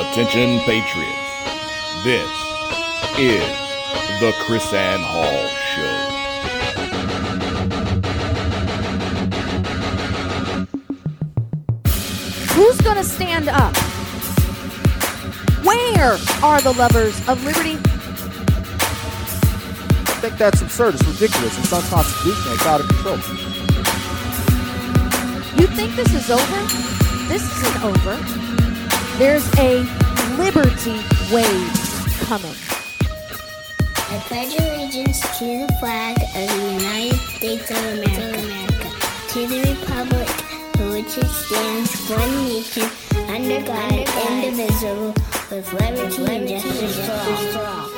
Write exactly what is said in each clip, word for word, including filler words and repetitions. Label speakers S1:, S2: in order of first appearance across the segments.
S1: Attention Patriots, this is the KrisAnne Hall Show.
S2: Who's going to stand up? Where are the lovers of liberty?
S3: I think that's absurd. It's ridiculous. It's unconstitutional. It's out of control.
S2: You think this is over? This isn't over. There's a liberty wave coming.
S4: I pledge allegiance to the flag of the United States of America, to the republic for which it stands, one nation, under God, indivisible, with liberty and justice for all.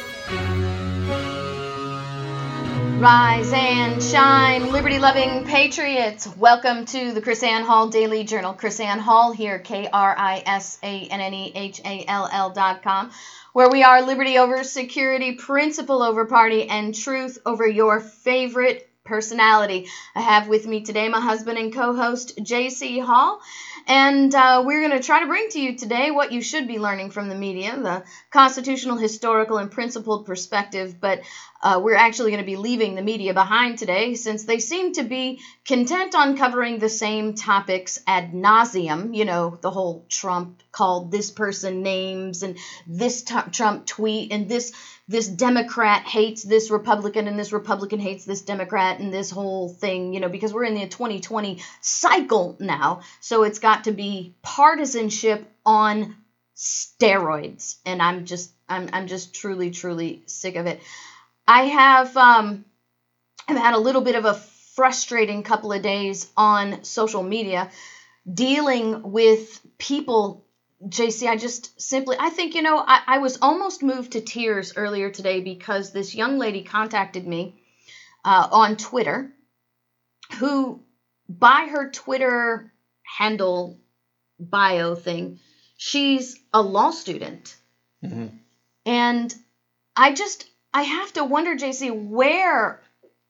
S5: Rise and shine, liberty-loving patriots. Welcome to the KrisAnne Hall Daily Journal. KrisAnne Hall here, K R I S A N N E H A L L dot com, where we are liberty over security, principle over party, and truth over your favorite personality. I have with me today my husband and co-host, J C Hall. And uh, we're going to try to bring to you today what you should be learning from the media, the constitutional, historical, and principled perspective. But uh, we're actually going to be leaving the media behind today since they seem to be content on covering the same topics ad nauseum. You know, the whole Trump called this person names and this t- Trump tweet and this this Democrat hates this Republican and this Republican hates this Democrat and this whole thing, you know, because we're in the twenty twenty cycle now. So it's got to be partisanship on steroids. And I'm just, I'm, I'm just truly, truly sick of it. I have, um, I've had a little bit of a frustrating couple of days on social media dealing with people. J C, I just simply, I think, you know, I, I was almost moved to tears earlier today because this young lady contacted me uh, on Twitter, who by her Twitter handle bio thing, she's a law student. Mm-hmm. And I just, I have to wonder, J C, where,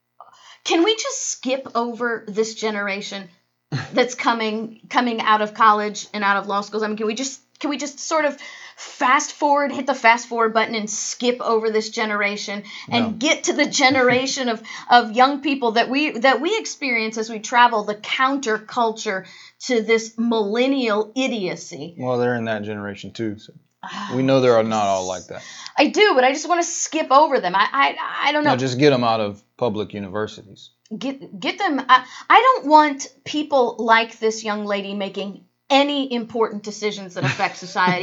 S5: can we just skip over this generation that's coming coming out of college and out of law schools? I mean, can we just can we just sort of fast forward, hit the fast forward button and skip over this generation and no. get to the generation of, of young people that we that we experience as we travel the counterculture to this millennial idiocy?
S6: Well, they're in that generation too, so we know they're not all like that.
S5: I do, but I just want to skip over them. I I, I don't know.
S6: No, just get them out of public universities.
S5: Get get them. I, I don't want people like this young lady making any important decisions that affect society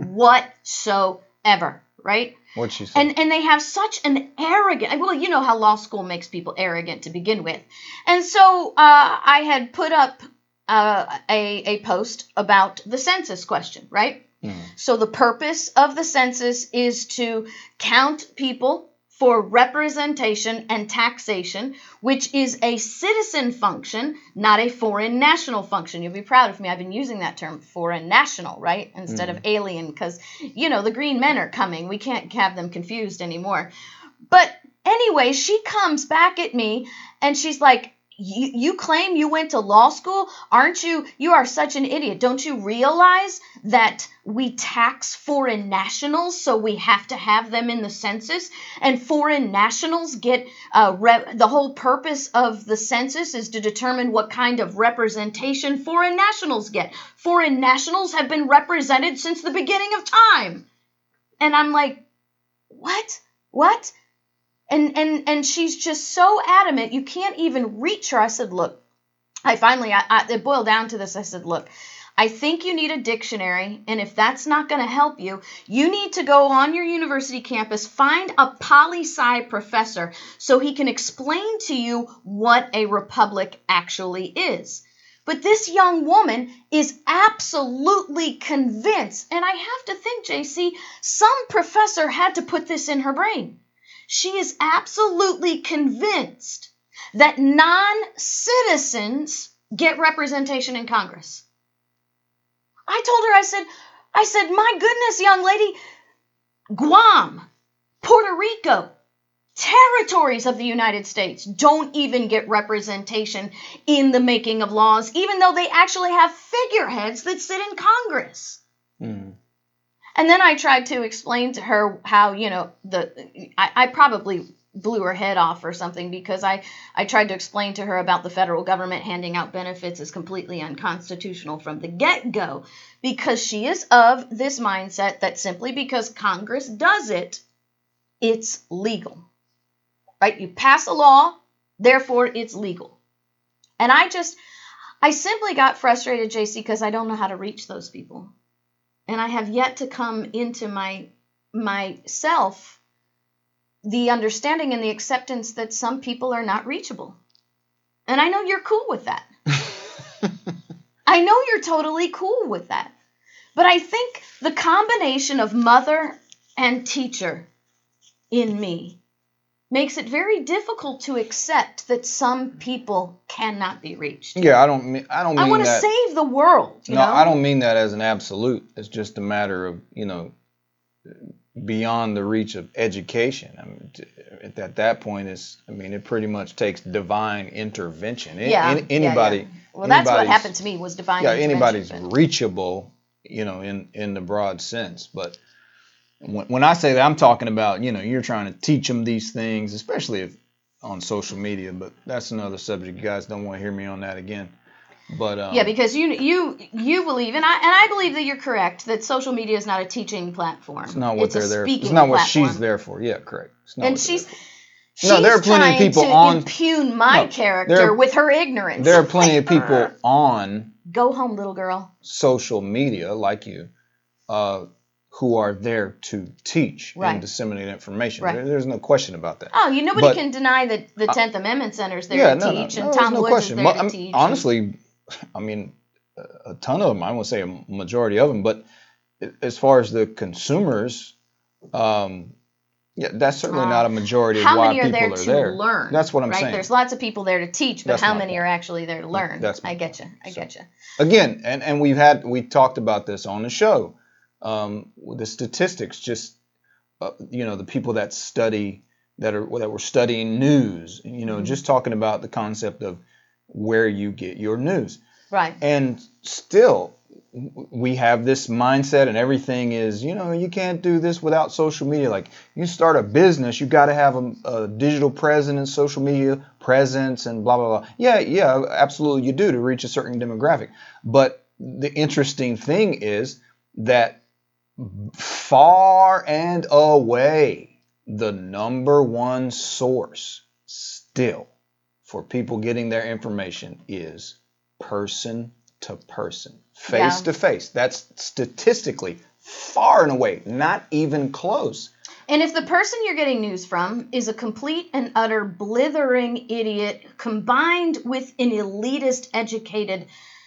S5: whatsoever, right?
S6: What'd she say?
S5: And and they have such an arrogant. Well, you know how law school makes people arrogant to begin with, and so uh, I had put up uh, a a post about the census question, right? Mm. So the purpose of the census is to count people for representation and taxation, which is a citizen function, not a foreign national function. You'll be proud of me. I've been using that term, foreign national, right? Instead mm. of alien, because, you know, the green men are coming. We can't have them confused anymore. But anyway, she comes back at me and she's like, You, you claim you went to law school? Aren't you? You are such an idiot. Don't you realize that we tax foreign nationals, so we have to have them in the census? And foreign nationals get, uh, re- the whole purpose of the census is to determine what kind of representation foreign nationals get. Foreign nationals have been represented since the beginning of time. And I'm like, what? What? And and and she's just so adamant, you can't even reach her. I said, look, I finally, I, I, it boiled down to this. I said, look, I think you need a dictionary. And if that's not going to help you, you need to go on your university campus, find a poli-sci professor so he can explain to you what a republic actually is. But this young woman is absolutely convinced. And I have to think, J C, some professor had to put this in her brain. She is absolutely convinced that non-citizens get representation in Congress. I told her, I said, I said, my goodness, young lady, Guam, Puerto Rico, territories of the United States don't even get representation in the making of laws, even though they actually have figureheads that sit in Congress. Mm. And then I tried to explain to her how, you know, the I, I probably blew her head off or something because I, I tried to explain to her about the federal government handing out benefits is completely unconstitutional from the get-go, because she is of this mindset that simply because Congress does it, it's legal. Right? You pass a law, therefore it's legal. And I just, I simply got frustrated, J C, because I don't know how to reach those people. And I have yet to come into my myself the understanding and the acceptance that some people are not reachable. And I know you're cool with that. I know you're totally cool with that. But I think the combination of mother and teacher in me makes it very difficult to accept that some people cannot be reached.
S6: Yeah, I don't mean I don't mean
S5: I want to
S6: that,
S5: save the world. You
S6: no,
S5: know?
S6: I don't mean that as an absolute. It's just a matter of, you know, beyond the reach of education. I mean, at that, that point, is I mean, it pretty much takes divine intervention.
S5: Yeah,
S6: Any, anybody.
S5: Yeah, yeah. Well, that's what
S6: anybody's-
S5: happened to me was divine
S6: Yeah,
S5: intervention.
S6: anybody's
S5: but-
S6: reachable, you know, in in the broad sense. But when, when I say that, I'm talking about, you know, you're trying to teach them these things, especially if on social media. But that's another subject. You guys don't want to hear me on that again. But um,
S5: Yeah, because you you you believe, and I and I believe that you're correct, that social media is not a teaching platform.
S6: it's not what
S5: it's
S6: they're
S5: a
S6: there.
S5: speaking
S6: It's not what
S5: platform.
S6: she's there for. Yeah, correct. It's not
S5: And
S6: what they're
S5: she's
S6: there for.
S5: she's
S6: No, there are plenty of
S5: trying
S6: people
S5: to
S6: on-
S5: impugn my
S6: No,
S5: character
S6: there are-
S5: with her ignorance.
S6: There are plenty of people on
S5: Go home, little girl.
S6: social media like you, uh, who are there to teach
S5: Right.
S6: and disseminate information.
S5: Right.
S6: There- there's no question about that.
S5: Oh, you nobody
S6: But-
S5: can deny that the Tenth Amendment Center's there
S6: yeah,
S5: to
S6: no, no,
S5: teach,
S6: no,
S5: and
S6: there's
S5: Tom
S6: no
S5: Woods
S6: question.
S5: is there
S6: But
S5: to
S6: I'm-
S5: teach.
S6: honestly, I mean, a ton of them. I won't say a majority of them, but as far as the consumers, um, yeah, that's certainly
S5: Uh,
S6: not a majority of
S5: how
S6: why
S5: many are
S6: people
S5: there
S6: are
S5: to
S6: there.
S5: learn?
S6: That's what I'm
S5: right?
S6: saying.
S5: There's lots of people there to teach, but
S6: That's
S5: how
S6: my
S5: many
S6: point.
S5: are actually there to learn?
S6: That's my
S5: I get you. I get you.
S6: Again, and, and we've had we talked about this on the show. Um, the statistics, just uh, you know, the people that study that are that were studying news, you know,
S5: Mm-hmm.
S6: just talking about the concept of where you get your news,
S5: Right.
S6: and still we have this mindset, and everything is, you know, you can't do this without social media. Like, you start a business, you got to have a, a digital presence, social media presence, and blah, blah, blah. Yeah, yeah, absolutely you do to reach a certain demographic. But the interesting thing is that far and away, the number one source still for people getting their information is person to person, face
S5: Yeah.
S6: to face. That's statistically far and away, not even close.
S5: And if the person you're getting news from is a complete and utter blithering idiot combined with an elitist educated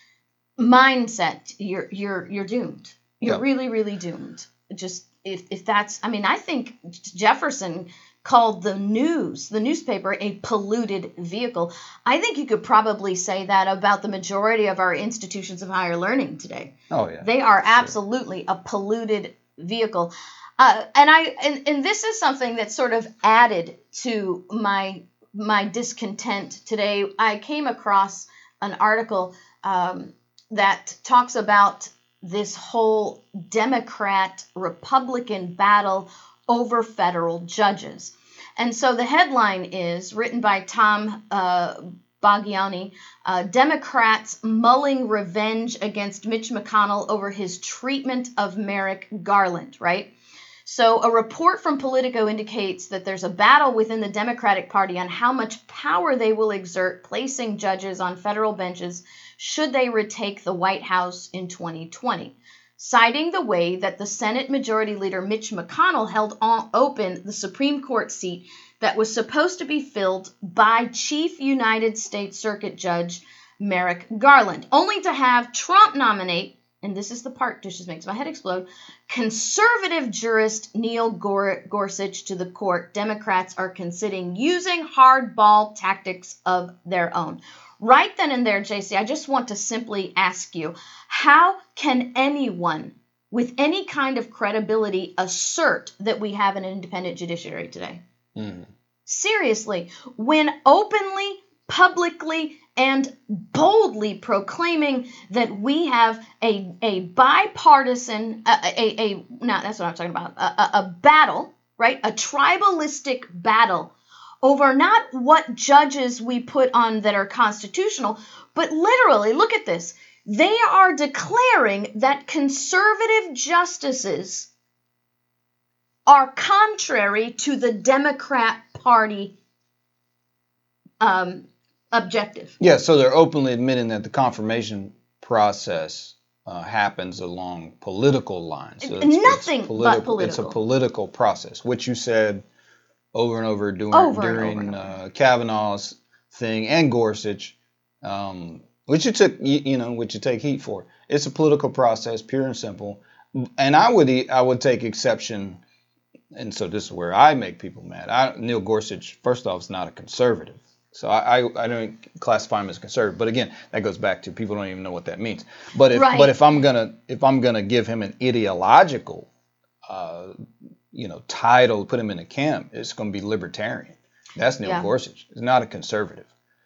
S5: mindset, you're you're you're doomed. You're
S6: Yeah.
S5: really, really doomed. Just if if that's I mean, I think Jefferson called the news, the newspaper, a polluted vehicle. I think you could probably say that about the majority of our institutions of higher learning today.
S6: Oh, yeah.
S5: They are absolutely a polluted vehicle. Uh, and I and, and this is something that sort of added to my my discontent today. I came across an article um, that talks about this whole Democrat-Republican battle over federal judges. And so the headline is written by Tom uh, Baggiani, uh, Democrats mulling revenge against Mitch McConnell over his treatment of Merrick Garland, right? So a report from Politico indicates that there's a battle within the Democratic Party on how much power they will exert placing judges on federal benches should they retake the White House in twenty twenty. Citing the way that the Senate Majority Leader Mitch McConnell held on, open the Supreme Court seat that was supposed to be filled by Chief United States Circuit Judge Merrick Garland, only to have Trump nominate, and this is the part that just makes my head explode, conservative jurist Neil Gor- Gorsuch to the court. Democrats are considering using hardball tactics of their own. Right then and there, J C, I just want to simply ask you, how can anyone with any kind of credibility assert that we have an independent judiciary today?
S6: Mm.
S5: Seriously, when openly, publicly, and boldly proclaiming that we have a, a bipartisan, a, a, a, no, that's what I'm talking about, a, a, a battle, right? A tribalistic battle over not what judges we put on that are constitutional, but literally, look at this. They are declaring that conservative justices are contrary to the Democrat Party um, objective.
S6: Yeah, so they're openly admitting that the confirmation process uh, happens along political lines. So it's,
S5: Nothing
S6: it's politi-
S5: but political.
S6: It's a political process, which you said over and over during,
S5: over
S6: during
S5: and over and over.
S6: Uh, Kavanaugh's thing and Gorsuch, um, which you took, you, you know, which you take heat for. It's a political process, pure and simple. And I would I would take exception, and so this is where I make people mad. I, Neil Gorsuch, first off, is not a conservative. So I, I, I don't classify him as conservative, but again, that goes back to people don't even know what that means. But if
S5: Right.
S6: but if I'm gonna if I'm gonna give him an ideological, uh, you know, title, put him in a camp, it's going to be libertarian. That's Neil
S5: Yeah.
S6: Gorsuch. He's not a conservative.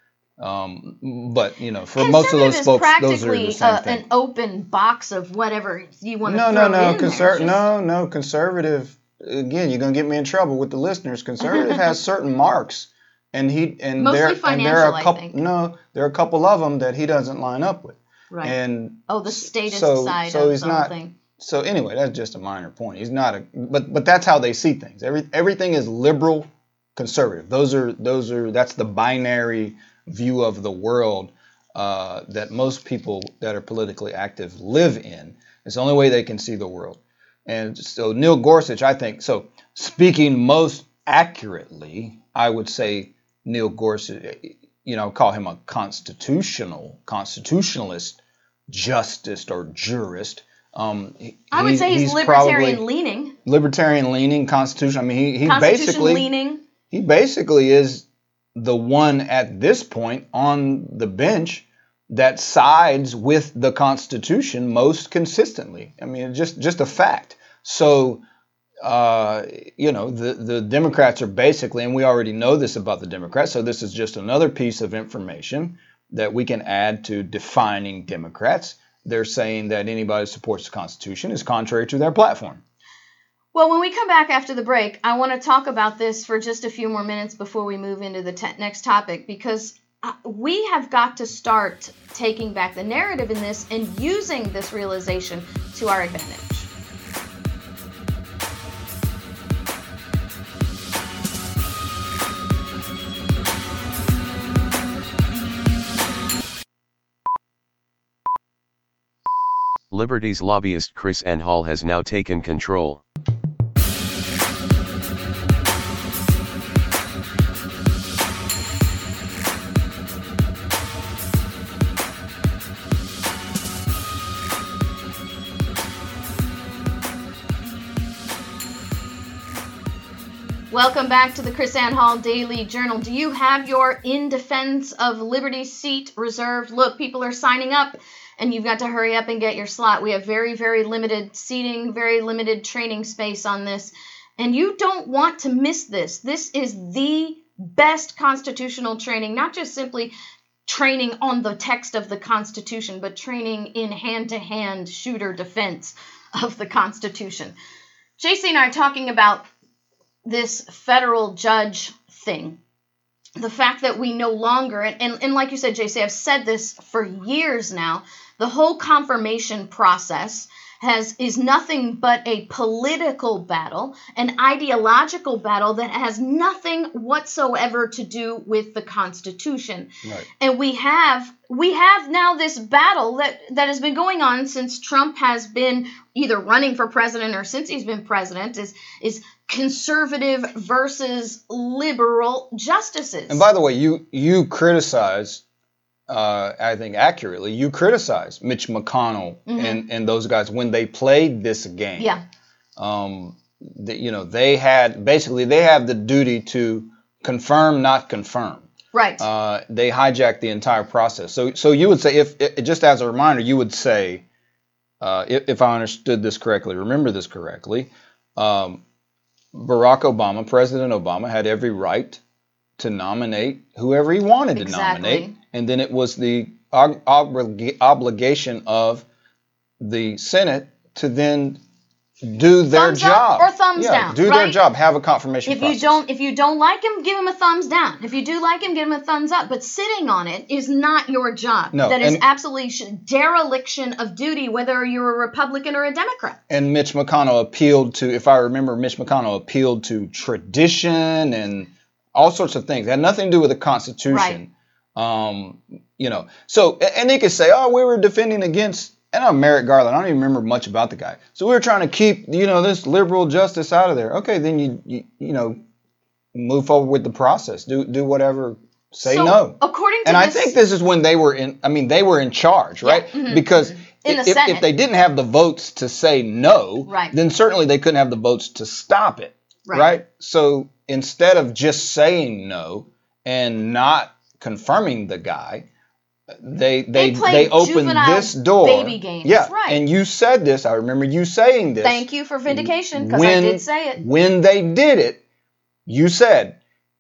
S6: Um, but you know, for most of those
S5: Conservative is
S6: folks, those are the
S5: practically
S6: same
S5: uh,
S6: thing.
S5: an open box of whatever you want to
S6: No,
S5: throw
S6: no, no,
S5: in there.
S6: conser-
S5: Just-
S6: no, no, conservative. Again, you're gonna get me in trouble with the listeners. Conservative has certain marks, and he and
S5: Mostly
S6: there and there
S5: financial,
S6: are
S5: I
S6: a couple.
S5: think.
S6: No, there are a couple of them that he doesn't line up with.
S5: Right.
S6: And
S5: oh, the statist
S6: so-
S5: side
S6: so
S5: of
S6: he's
S5: the whole
S6: not-
S5: thing.
S6: so anyway, that's just a minor point. He's not a, but but that's how they see things. Every everything is liberal, conservative. Those are those are that's the binary view of the world uh, that most people that are politically active live in. It's the only way they can see the world. And so Neil Gorsuch, I think, so speaking most accurately, I would say Neil Gorsuch, you know, call him a constitutional, constitutionalist justice or jurist. Um, he-
S5: I would say he's,
S6: he's
S5: libertarian
S6: probably
S5: leaning.
S6: libertarian leaning, constitution. I mean, he, he
S5: Constitution
S6: basically
S5: leaning.
S6: he basically is the one at this point on the bench that sides with the Constitution most consistently. I mean, it's just just a fact. So, uh, you know, the, the Democrats are basically, and we already know this about the Democrats, so this is just another piece of information that we can add to defining Democrats. They're saying that anybody who supports the Constitution is contrary to their platform.
S5: Well, when we come back after the break, I want to talk about this for just a few more minutes before we move into the te- next topic, because uh, we have got to start taking back the narrative in this and using this realization to our advantage.
S7: Liberty's lobbyist Chris N. Hall has now taken control.
S5: Welcome back to the Chris Ann Hall Daily Journal. Do you have your In Defense of Liberty seat reserved? Look, people are signing up, and you've got to hurry up and get your slot. We have very, very limited seating, very limited training space on this, and you don't want to miss this. This is the best constitutional training, not just simply training on the text of the Constitution, but training in hand-to-hand shooter defense of the Constitution. J C and I are talking about this federal judge thing. The fact that we no longer, and, and, and like you said, J C, I've said this for years now, the whole confirmation process has is nothing but a political battle, an ideological battle that has nothing whatsoever to do with the Constitution.
S6: Right.
S5: And we have we have now this battle that, that has been going on since Trump has been either running for president or since he's been president, is is conservative versus liberal justices.
S6: And by the way, you you criticize, uh, I think accurately, you criticize Mitch McConnell
S5: Mhm.
S6: and, and those guys when they played this game.
S5: Yeah.
S6: Um, the, you know, they had basically they have the duty to confirm, not confirm.
S5: Right.
S6: Uh, they hijacked the entire process. So so you would say, if, if just as a reminder, you would say, uh, if, if I understood this correctly, remember this correctly. Um, Barack Obama, President Obama, had every right to nominate whoever he wanted
S5: Exactly.
S6: to nominate. And then it was the ob- oblig- obligation of the Senate to then do their
S5: Thumbs up
S6: job.
S5: or thumbs
S6: yeah,
S5: down,
S6: do
S5: right?
S6: their job. Have a confirmation
S5: If
S6: process.
S5: you don't, if you don't like him, give him a thumbs down. If you do like him, give him a thumbs up. But sitting on it is not your job.
S6: No,
S5: that is
S6: and-
S5: absolutely sh- dereliction of duty, whether you're a Republican or a Democrat.
S6: And Mitch McConnell appealed to, if I remember, Mitch McConnell appealed to tradition and all sorts of things. It had nothing to do with the Constitution. Um, you know, so, and they could say, oh, we were defending against, and I'm Merrick Garland. I don't even remember much about the guy. So we were trying to keep, you know, this liberal justice out of there. Okay, then you, you, you know, move forward with the process. Do, do whatever. Say
S5: So,
S6: no.
S5: according to
S6: And I
S5: this-
S6: think this is when they were in, I mean, they were in charge, right?
S5: mhm,
S6: Because
S5: In the
S6: if,
S5: Senate.
S6: if they didn't have the votes to say no,
S5: Right.
S6: then certainly they couldn't have the votes to stop it,
S5: Right.
S6: right? So instead of just saying no and not confirming the guy, they they
S5: They played
S6: they opened
S5: juvenile
S6: this door.
S5: baby games,
S6: Yeah,
S5: right.
S6: and you said this. I remember you saying this.
S5: Thank you for vindication, because I
S6: When-
S5: did say it.
S6: When they did it, you said,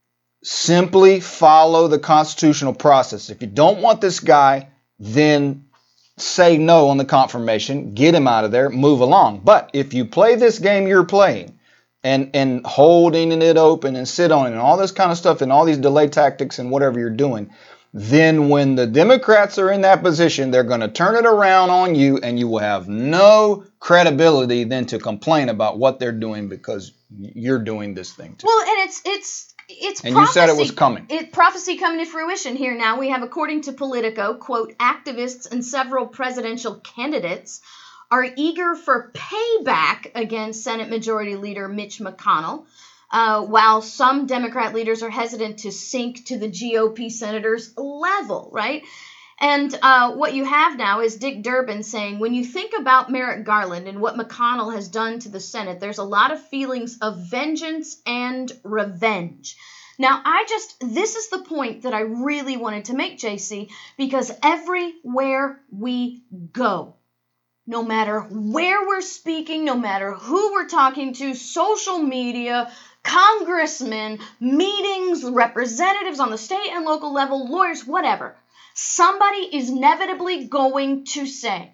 S6: simply follow the constitutional process. If you don't want this guy, then say no on the confirmation, get him out of there, move along. But if you play this game you're playing and and holding it open and sit on it and all this kind of stuff and all these delay tactics and whatever you're doing, then when the Democrats are in that position, they're going to turn it around on you and you will have no credibility then to complain about what they're doing because you're doing this thing too.
S5: Well, and it's it's it's
S6: And you said it
S5: prophecy-
S6: was coming.
S5: It prophecy coming to fruition here now. We have, according to Politico, quote, activists and several presidential candidates are eager for payback against Senate Majority Leader Mitch McConnell, uh, while some Democrat leaders are hesitant to sink to the G O P senators' level, right? And uh, what you have now is Dick Durbin saying, when you think about Merrick Garland and what McConnell has done to the Senate, there's a lot of feelings of vengeance and revenge. Now, I just, this is the point that I really wanted to make, J C, because everywhere we go, no matter where we're speaking, no matter who we're talking to, social media, congressmen, meetings, representatives on the state and local level, lawyers, whatever, somebody is inevitably going to say,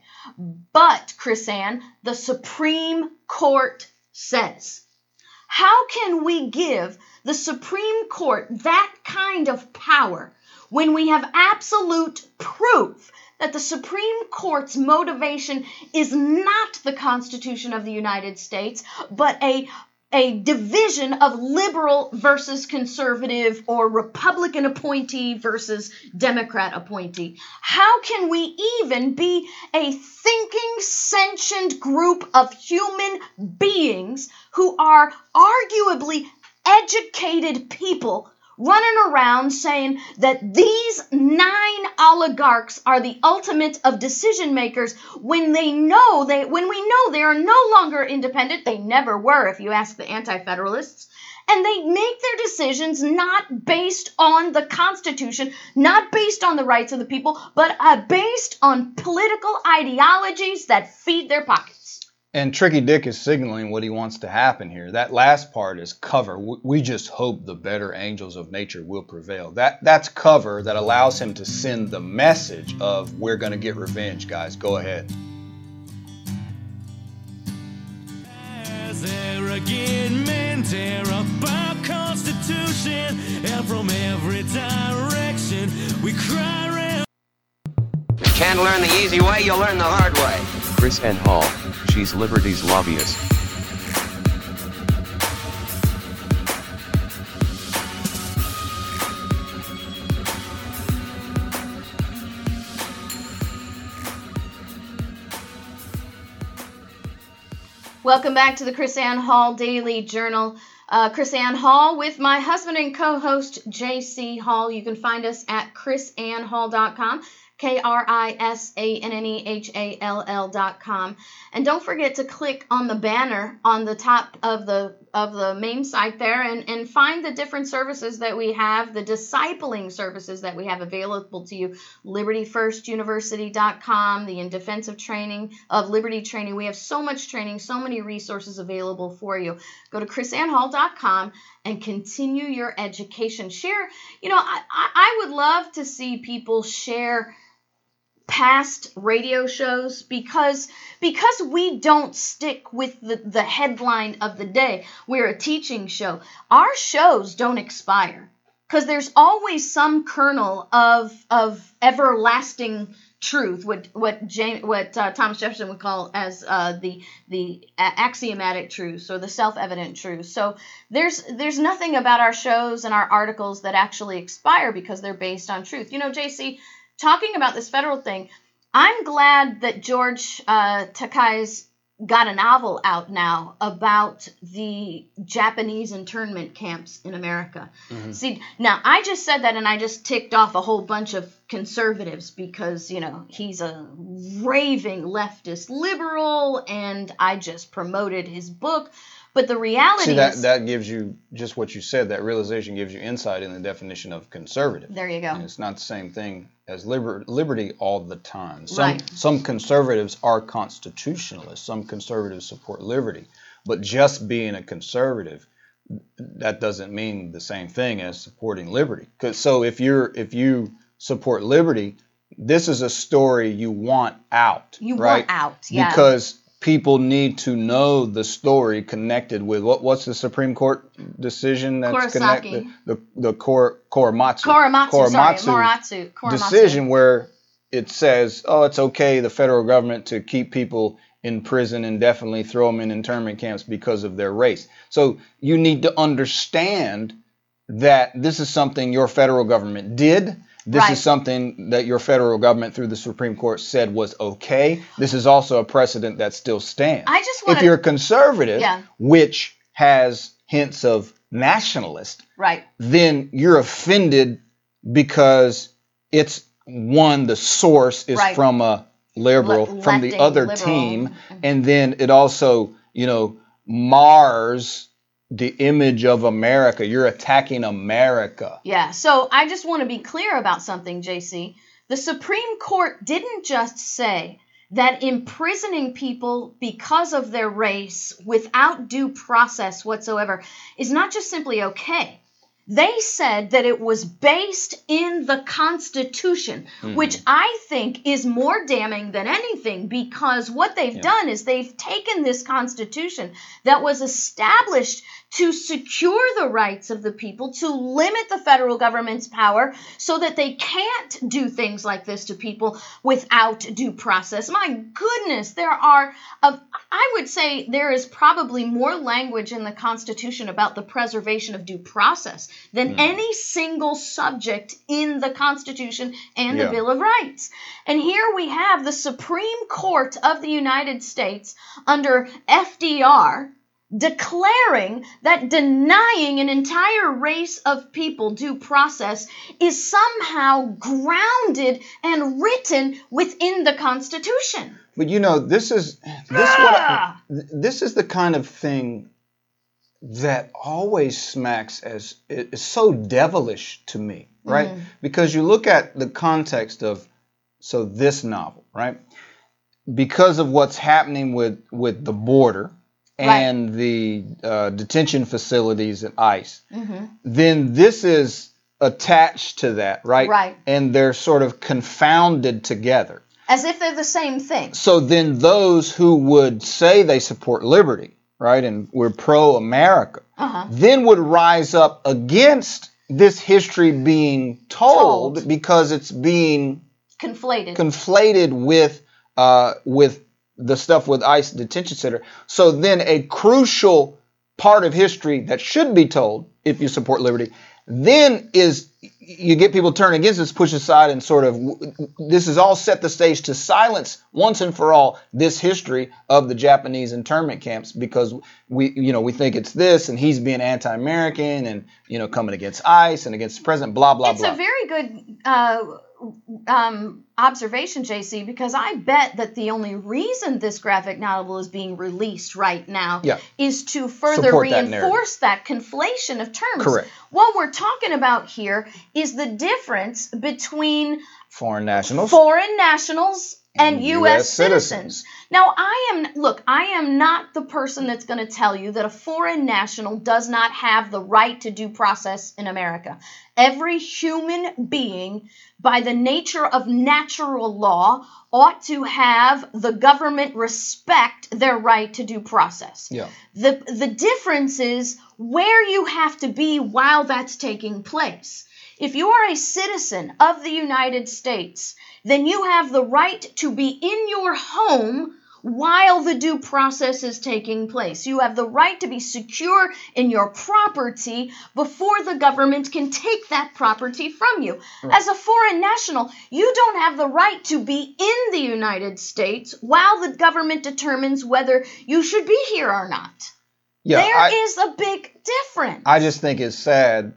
S5: but, Chris-Ann, the Supreme Court says. How can we give the Supreme Court that kind of power when we have absolute proof that the Supreme Court's motivation is not the Constitution of the United States, but a a division of liberal versus conservative or Republican appointee versus Democrat appointee? How can we even be a thinking, sentient group of human beings who are arguably educated people running around saying that these nine oligarchs are the ultimate of decision makers when they know they when we know they are no longer independent? They never were, if you ask the anti-federalists. And they make their decisions not based on the Constitution, not based on the rights of the people, but uh, based on political ideologies that feed their pockets.
S6: And Tricky Dick is signaling what he wants to happen here. That last part is cover. We just hope the better angels of nature will prevail. That That's cover that allows him to send the message of we're going to get revenge, guys. Go ahead.
S8: As arrogant men tear up our Constitution, and from every direction we cry around.
S9: You can't learn the easy way, you'll learn the hard way.
S7: KrisAnne Hall, she's Liberty's lobbyist.
S5: Welcome back to the KrisAnne Hall Daily Journal. Uh, KrisAnne Hall with my husband and co-host J C Hall. You can find us at Kris Anne Hall dot com, K R I S A N N E H A L L dot com. And don't forget to click on the banner on the top of the of the main site there and, and find the different services that we have, the discipling services that we have available to you. Liberty First University dot com, the In Defense of Training, of Liberty Training. We have so much training, so many resources available for you. Go to Kris Anne Hall dot com and continue your education. Share, you know, I, I I would love to see people share past radio shows because because we don't stick with the, the headline of the day. We're a teaching show. Our shows don't expire because there's always some kernel of of everlasting truth, what what James, what uh, Thomas Jefferson would call as uh, the the axiomatic truths or the self-evident truths. So there's there's nothing about our shows and our articles that actually expire because they're based on truth. You know, J C, talking about this federal thing, I'm glad that George uh, Takei's got a novel out now about the Japanese internment camps in America. Mm-hmm. See, now I just said that and I just ticked off a whole bunch of conservatives because, you know, he's a raving leftist liberal and I just promoted his book. But the reality
S6: See, that,
S5: is...
S6: that gives you, just what you said, that realization gives you insight in the definition of conservative.
S5: There you go.
S6: And it's not the same thing as liber- liberty all the time. Some,
S5: Right.
S6: some conservatives are constitutionalists. Some conservatives support liberty. But just being a conservative, that doesn't mean the same thing as supporting liberty. 'Cause, so if you're if you support liberty, this is a story you want out.
S5: You
S6: right?
S5: want out, yeah.
S6: Because people need to know the story connected with what? What's the Supreme Court decision that's
S5: Kurosaki.
S6: connected? The the Kor, Korematsu.
S5: Korematsu, sorry, Moratsu. Korematsu.
S6: Decision where it says, oh, it's okay, the federal government to keep people in prison indefinitely, throw them in internment camps because of their race. So you need to understand that this is something your federal government did. This
S5: Right.
S6: is something that your federal government through the Supreme Court said was okay. This is also a precedent that still stands.
S5: I just wanna-
S6: If you're conservative,
S5: Yeah.
S6: which has hints of nationalist,
S5: Right.
S6: then you're offended because it's one, the source is
S5: Right.
S6: from a liberal,
S5: Le-
S6: from the
S5: left-wing
S6: other
S5: liberal.
S6: team, and then it also, you know, mars the image of America. You're attacking America.
S5: Yeah, so I just want to be clear about something, J C. The Supreme Court didn't just say that imprisoning people because of their race without due process whatsoever is not just simply okay. They said that it was based in the Constitution,
S10: Mhm.
S5: which I think is more damning than anything because what they've
S10: Yeah.
S5: done is they've taken this Constitution that was established to secure the rights of the people, to limit the federal government's power so that they can't do things like this to people without due process. My goodness, there are, uh, I would say there is probably more language in the Constitution about the preservation of due process than
S10: Hmm.
S5: any single subject in the Constitution and the
S10: Yeah.
S5: Bill of Rights. And here we have the Supreme Court of the United States under F D R declaring that denying an entire race of people due process is somehow grounded and written within the Constitution.
S6: But you know, this is this what I, this is the kind of thing that always smacks as is so devilish to me, right?
S10: Mhm.
S6: Because you look at the context of so this novel, right? Because of what's happening with with the border and the uh, detention facilities at ICE,
S5: Mm-hmm.
S6: then this is attached to that, right?
S5: Right.
S6: And they're sort of confounded together.
S5: As if they're the same thing.
S6: So then those who would say they support liberty, right, and we're pro-America,
S5: Uh-huh.
S6: then would rise up against this history being told,
S5: Told.
S6: because it's being
S5: Conflated.
S6: conflated with uh, with the stuff with ICE detention center. So then a crucial part of history that should be told if you support liberty, then is you get people turn against this, push aside, and sort of this is all set the stage to silence once and for all this history of the Japanese internment camps because we you know we think it's this and he's being anti-American and you know coming against ICE and against the president, blah blah
S5: It's
S6: blah.
S5: a very good uh, um, observation, J C, because I bet that the only reason this graphic novel is being released right now
S6: Yeah.
S5: is to further
S6: Support that
S5: reinforce that, conflation of terms.
S6: Correct.
S5: What we're talking about here is the difference between
S6: Foreign nationals.
S5: foreign nationals and U S
S6: U S
S5: citizens.
S6: citizens.
S5: Now, I am, look, I am not the person that's going to tell you that a foreign national does not have the right to due process in America. Every human being, by the nature of natural law, ought to have the government respect their right to due process.
S6: Yeah.
S5: The, the difference is where you have to be while that's taking place. If you are a citizen of the United States, then you have the right to be in your home while the due process is taking place. You have the right to be secure in your property before the government can take that property from you. Right. As a foreign national, you don't have the right to be in the United States while the government determines whether you should be here or not.
S6: Yeah,
S5: there
S6: I,
S5: is a big difference.
S6: I just think it's sad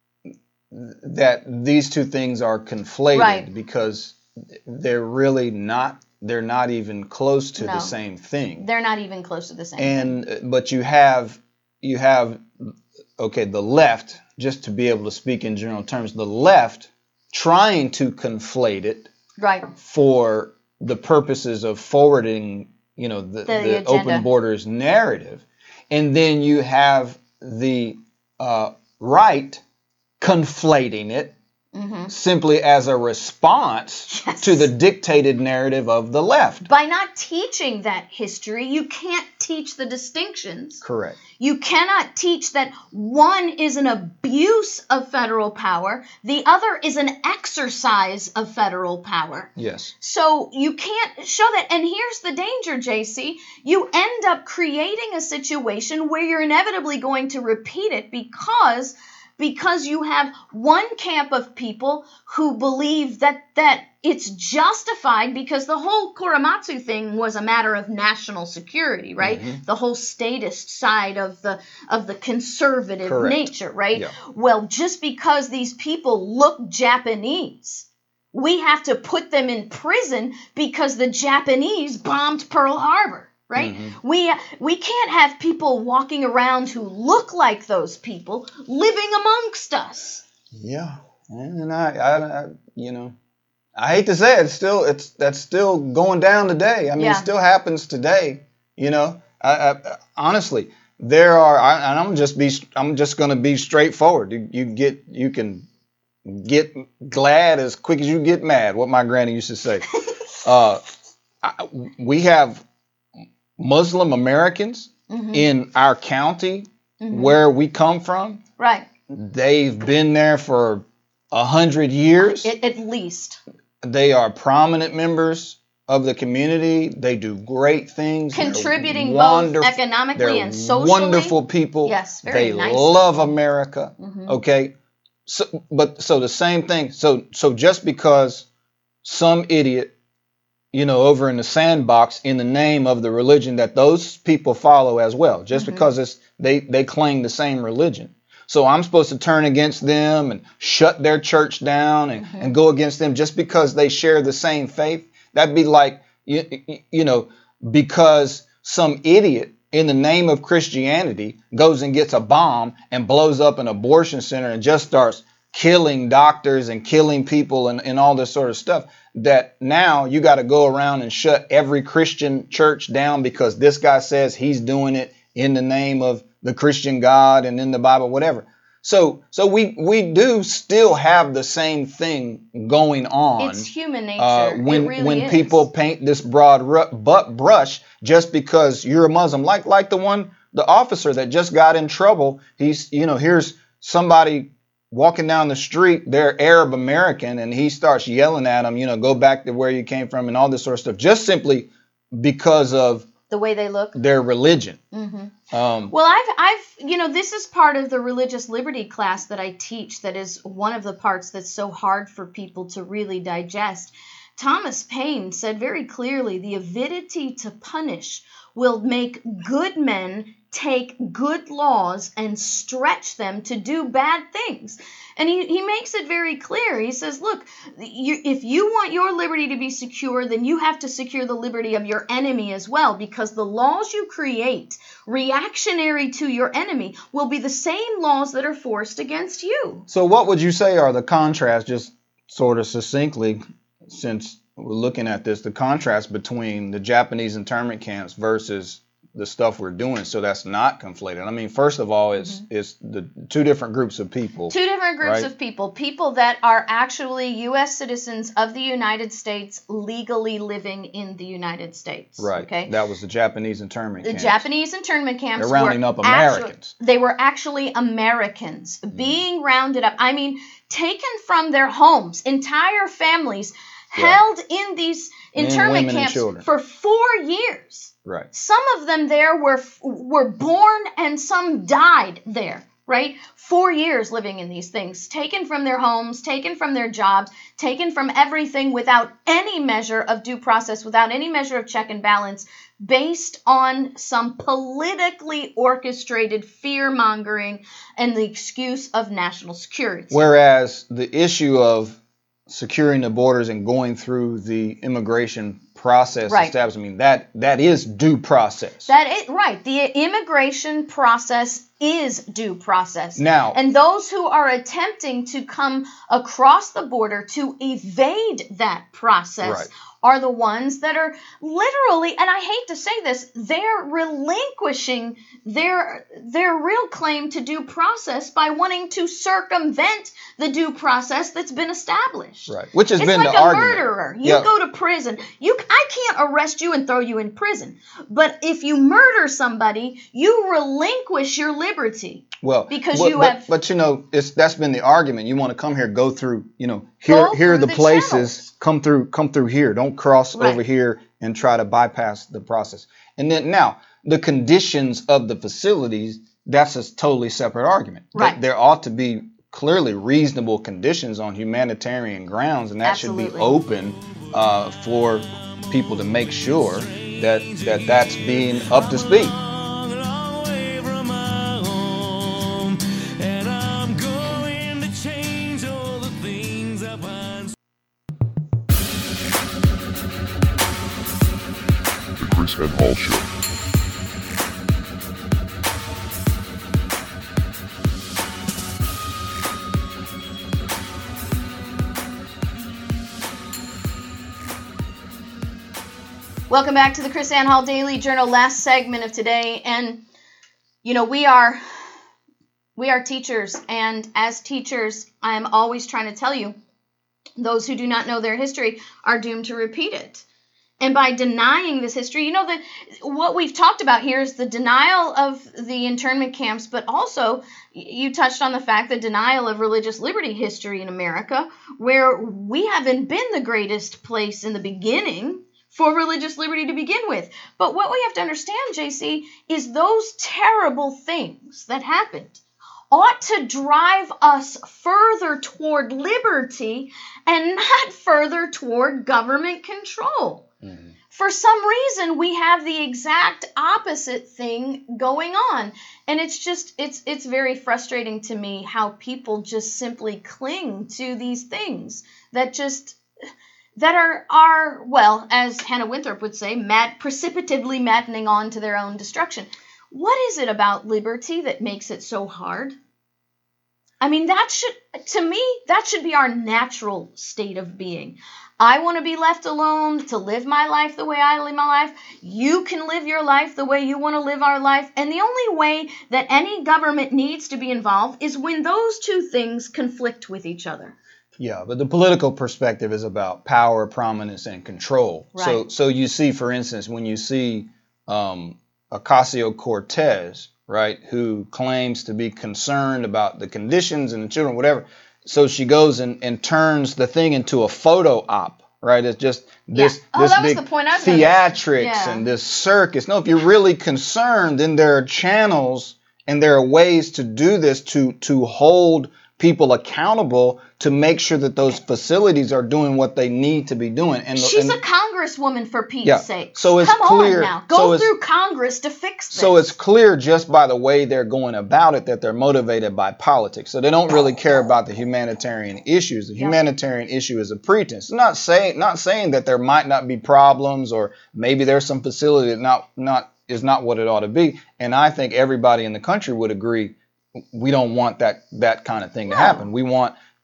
S6: that these two things are conflated,
S5: right.
S6: because they're really not, they're not even close to
S5: no,
S6: the same thing.
S5: They're not even close to the same
S6: and,
S5: thing.
S6: And, but you have, you have, okay, the left, just to be able to speak in general terms, the left trying to conflate it
S5: right.
S6: for the purposes of forwarding, you know, the,
S5: the,
S6: the open borders narrative. And then you have the uh, right conflating it mm-hmm. simply as a response yes. to the dictated narrative of the left.
S5: By not teaching that history, you can't teach the distinctions.
S6: Correct.
S5: You cannot teach that one is an abuse of federal power, the other is an exercise of federal power.
S6: Yes.
S5: So you can't show that. And here's the danger, J C. You end up creating a situation where you're inevitably going to repeat it because Because you have one camp of people who believe that, that it's justified because the whole Korematsu thing was a matter of national security, right? Mm-hmm. The whole statist side of the of the conservative
S6: Correct.
S5: nature, right?
S6: Yeah.
S5: Well, just because these people look Japanese, we have to put them in prison because the Japanese bombed Pearl Harbor. Right? Mm-hmm. We we can't have people walking around who look like those people living amongst us.
S6: Yeah, and I, I, I you know, I hate to say it, it's still it's that's still going down today. I mean,
S5: yeah.
S6: it still happens today. You know, I, I, honestly, there are, I, and I'm just be I'm just going to be straightforward. You, you get you can get glad as quick as you get mad. What my granny used to say. uh, I, we have Muslim Americans mm-hmm. in our county mm-hmm. where we come from.
S5: Right.
S6: They've been there for a hundred years.
S5: At, at least.
S6: They are prominent members of the community. They do great things.
S5: Contributing both economically and socially.
S6: Wonderful people.
S5: Yes, very
S6: they
S5: nice.
S6: They love America.
S5: Mm-hmm.
S6: Okay. So, but so the same thing. So, so just because some idiot, you know, over in the sandbox in the name of the religion that those people follow as well, just mm-hmm. because it's they, they claim the same religion. So I'm supposed to turn against them and shut their church down and, mm-hmm. and go against them just because they share the same faith. That'd be like, you, you know, because some idiot in the name of Christianity goes and gets a bomb and blows up an abortion center and just starts killing doctors and killing people and, and all this sort of stuff, that now you got to go around and shut every Christian church down because this guy says he's doing it in the name of the Christian God and in the Bible, whatever. So so we we do still have the same thing going on.
S5: It's human nature.
S6: Uh, when
S5: it really
S6: when
S5: is.
S6: people paint this broad ru- butt brush just because you're a Muslim, like like the one, the officer that just got in trouble. He's, you know, here's somebody walking down the street, they're Arab American, and he starts yelling at them, you know, go back to where you came from and all this sort of stuff, just simply because of
S5: the way they look,
S6: their religion.
S5: Mm-hmm.
S6: Um,
S5: well, I've, I've, you know, this is part of the religious liberty class that I teach. That is one of the parts that's so hard for people to really digest. Thomas Paine said very clearly, the avidity to punish will make good men take good laws and stretch them to do bad things. And he, he makes it very clear. He says, look, you, if you want your liberty to be secure, then you have to secure the liberty of your enemy as well, because the laws you create reactionary to your enemy will be the same laws that are forced against you.
S6: So what would you say are the contrasts, just sort of succinctly, since we're looking at this, the contrast between the Japanese internment camps versus the stuff we're doing, so that's not conflated. I mean, first of all, it's mm-hmm. it's the two different groups of people.
S5: Two different groups right? of people. People that are actually U S citizens of the United States legally living in the United States.
S6: Right.
S5: Okay.
S6: That was the Japanese internment
S5: the
S6: camps.
S5: The Japanese internment camps
S6: They're rounding
S5: were
S6: up Americans.
S5: Actu- they were actually Americans mm-hmm. being rounded up. I mean, taken from their homes, entire families yeah. held in these internment Men, camps for four years.
S6: Right.
S5: Some of them there were were born and some died there, right? Four years living in these things, taken from their homes, taken from their jobs, taken from everything without any measure of due process, without any measure of check and balance, based on some politically orchestrated fear-mongering and the excuse of national security.
S6: Whereas the issue of securing the borders and going through the immigration process
S5: right.
S6: established. I mean, that that is due process.
S5: That is right. The immigration process is due process.
S6: Now,
S5: and those who are attempting to come across the border to evade that process
S6: right.
S5: are the ones that are literally, and I hate to say this, they're relinquishing their their real claim to due process by wanting to circumvent the due process that's been established.
S6: Right. Which has
S5: it's
S6: been
S5: like
S6: the
S5: a
S6: argument.
S5: murderer. You
S6: yeah.
S5: go to prison. You I can't arrest you and throw you in prison. But if you murder somebody, you relinquish your liberty.
S6: Well,
S5: because
S6: but,
S5: you
S6: but,
S5: have
S6: but you know, it's that's been the argument. You want to come here, go through, you know, here here are the,
S5: the
S6: places,
S5: channels.
S6: come through come through here. Don't cross
S5: right.
S6: over here and try to bypass the process. And then now, the conditions of the facilities, that's a totally separate argument.
S5: Right.
S6: There ought to be clearly reasonable conditions on humanitarian grounds, and that
S5: Absolutely.
S6: should be open uh, for people to make sure that, that that's being up to speed.
S1: The Chris and Hall Show.
S5: Welcome back to the Chris Ann Hall Daily Journal, last segment of today. And, you know, we are we are teachers. And as teachers, I am always trying to tell you, those who do not know their history are doomed to repeat it. And by denying this history, you know, that what we've talked about here is the denial of the internment camps, but also you touched on the fact that denial of religious liberty history in America, where we haven't been the greatest place in the beginning for religious liberty to begin with. But what we have to understand, J C, is those terrible things that happened ought to drive us further toward liberty and not further toward government control. Mm-hmm. For some reason, we have the exact opposite thing going on. And it's just, it's it's very frustrating to me how people just simply cling to these things that just... that are, are, well, as Hannah Winthrop would say, mad, precipitatively maddening on to their own destruction. What is it about liberty that makes it so hard? I mean, that should, to me, that should be our natural state of being. I want to be left alone to live my life the way I live my life. You can live your life the way you want to live our life. And the only way that any government needs to be involved is when those two things conflict with each other.
S6: Yeah, but the political perspective is about power, prominence, and control.
S5: Right.
S6: So, so you see, for instance, when you see um, Ocasio-Cortez, right, who claims to be concerned about the conditions and the children, whatever. So she goes and, and turns the thing into a photo op, right? It's just this,
S5: yeah. oh,
S6: this
S5: that was
S6: big
S5: the point I was
S6: theatrics
S5: yeah.
S6: and this circus. No, if you're really concerned, then there are channels and there are ways to do this to to hold people accountable to make sure that those facilities are doing what they need to be doing. And
S5: she's
S6: and,
S5: a congresswoman, for Pete's
S6: yeah,
S5: sake.
S6: So it's
S5: Come
S6: clear,
S5: on now. Go
S6: so
S5: through Congress to fix this.
S6: So it's clear just by the way they're going about it that they're motivated by politics. So they don't really care about the humanitarian issues. The
S5: yeah.
S6: humanitarian issue is a pretense. It's not saying not saying that there might not be problems or maybe there's some facility that not not is not what it ought to be. And I think everybody in the country would agree we don't want that that kind of thing to
S5: no.
S6: happen. We want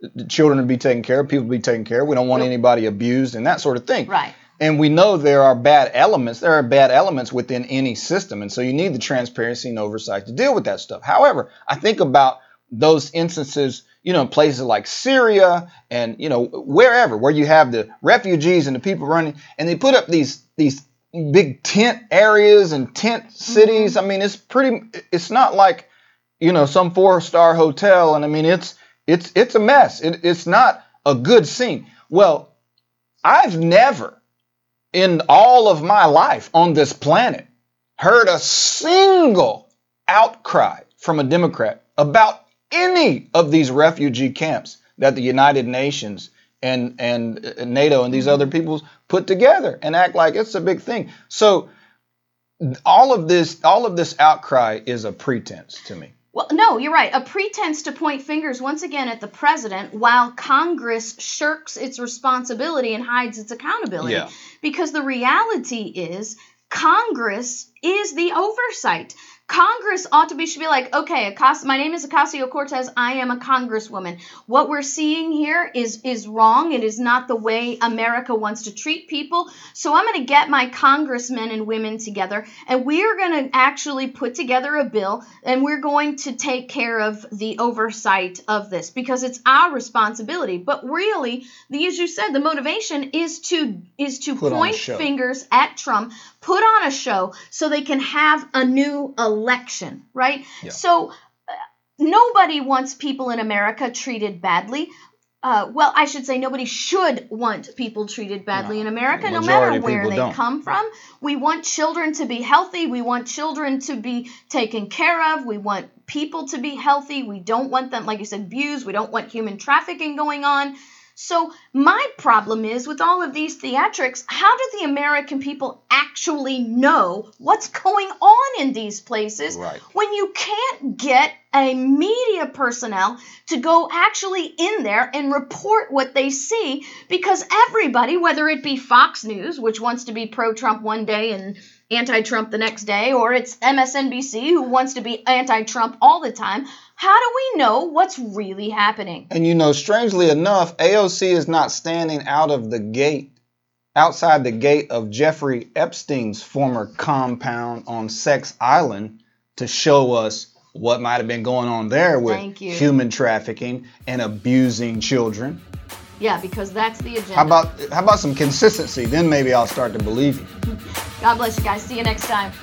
S6: the children to be taken care of, people to be taken care of. We don't want anybody abused and that sort of thing.
S5: Right.
S6: And we know there are bad elements. There are bad elements within any system. And so you need the transparency and oversight to deal with that stuff. However, I think about those instances, you know, in places like Syria and, you know, wherever, where you have the refugees and the people running, and they put up these these big tent areas and tent cities. Mm-hmm. I mean, it's pretty, it's not like, you know, some four-star hotel. And I mean, it's, it's, it's a mess. It, it's not a good scene. Well, I've never in all of my life on this planet heard a single outcry from a Democrat about any of these refugee camps that the United Nations and, and NATO and these other peoples put together and act like it's a big thing. So all of this, all of this outcry is a pretense to me.
S5: Well, no, you're right. A pretense to point fingers once again at the president while Congress shirks its responsibility and hides its accountability.
S6: Yeah.
S5: Because the reality is Congress is the oversight. Congress ought to be, should be like, okay, Ocasio, my name is Ocasio-Cortez. I am a congresswoman. What we're seeing here is, is wrong. It is not the way America wants to treat people. So I'm going to get my congressmen and women together, and we're going to actually put together a bill, and we're going to take care of the oversight of this because it's our responsibility. But really, the, as you said, the motivation is to is to
S6: Put
S5: point fingers at Trump, put on a show so they can have a new election, right?
S6: Yeah.
S5: So uh, nobody wants people in America treated badly. Uh, well, I should say nobody should want people treated badly
S6: No.
S5: in America, no
S6: Majority
S5: matter
S6: of
S5: where
S6: people
S5: they
S6: don't.
S5: come from. We want children to be healthy. We want children to be taken care of. We want people to be healthy. We don't want them, like you said, abused. We don't want human trafficking going on. So my problem is with all of these theatrics, how do the American people actually know what's going on in these places
S6: Right.
S5: when you can't get a media personnel to go actually in there and report what they see? Because everybody, whether it be Fox News, which wants to be pro-Trump one day and anti-Trump the next day, or it's M S N B C who wants to be anti-Trump all the time, how do we know what's really happening?
S6: And you know, strangely enough, A O C is not standing out of the gate, outside the gate of Jeffrey Epstein's former compound on Sex Island to show us what might have been going on there with
S5: Thank you.
S6: human trafficking and abusing children.
S5: Yeah, because that's the agenda.
S6: How about how about some consistency? Then maybe I'll start to believe you.
S5: God bless you guys. See you next time.